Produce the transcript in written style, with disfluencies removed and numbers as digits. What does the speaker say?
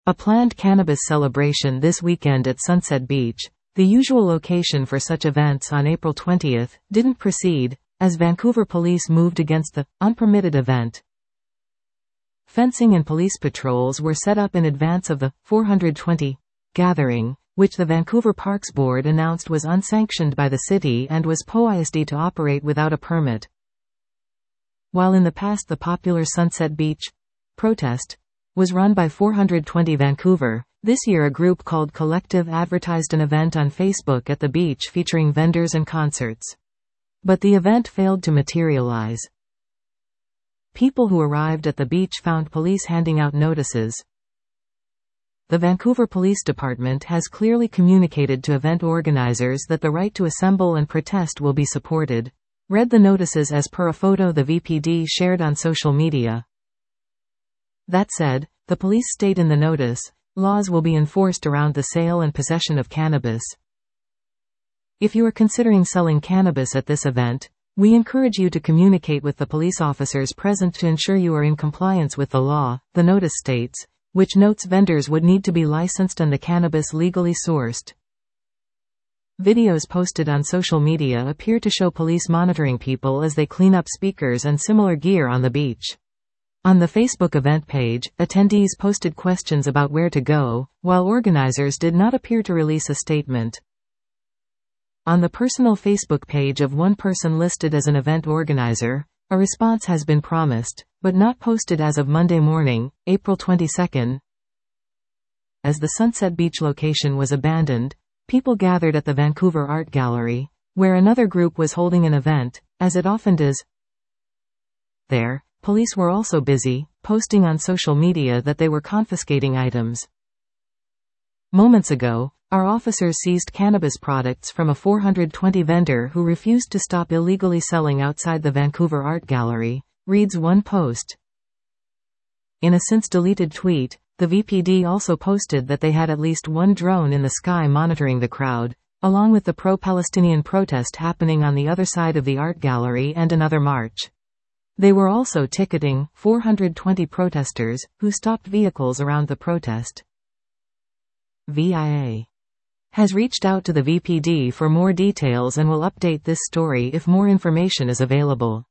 A planned cannabis celebration this weekend at Sunset Beach, the usual location for such events on April 20, didn't proceed, as Vancouver police moved against the unpermitted event. Fencing and police patrols were set up in advance of the 420 gathering, which the Vancouver Parks Board announced was unsanctioned by the city and was poised to operate without a permit. While in the past the popular Sunset Beach protest was run by 420 Vancouver, this year a group called Collective advertised an event on Facebook at the beach featuring vendors and concerts. But the event failed to materialize. People who arrived at the beach found police handing out notices. The Vancouver Police Department has clearly communicated to event organizers that the right to assemble and protest will be supported. Read the notices as per a photo the VPD shared on social media. That said, the police state in the notice, laws will be enforced around the sale and possession of cannabis. If you are considering selling cannabis at this event, we encourage you to communicate with the police officers present to ensure you are in compliance with the law, the notice states, which notes vendors would need to be licensed and the cannabis legally sourced. Videos posted on social media appear to show police monitoring people as they clean up speakers and similar gear on the beach. On the Facebook event page, attendees posted questions about where to go, while organizers did not appear to release a statement. On the personal Facebook page of one person listed as an event organizer, a response has been promised, but not posted as of Monday morning, April 22. As the Sunset Beach location was abandoned, people gathered at the Vancouver Art Gallery, where another group was holding an event, as it often does. There, police were also busy, posting on social media that they were confiscating items. Moments ago, our officers seized cannabis products from a 420 vendor who refused to stop illegally selling outside the Vancouver Art Gallery, reads one post. In a since-deleted tweet, the VPD also posted that they had at least one drone in the sky monitoring the crowd, along with the pro-Palestinian protest happening on the other side of the art gallery and another march. They were also ticketing 420 protesters, who stopped vehicles around the protest. VIA has reached out to the VPD for more details and will update this story if more information is available.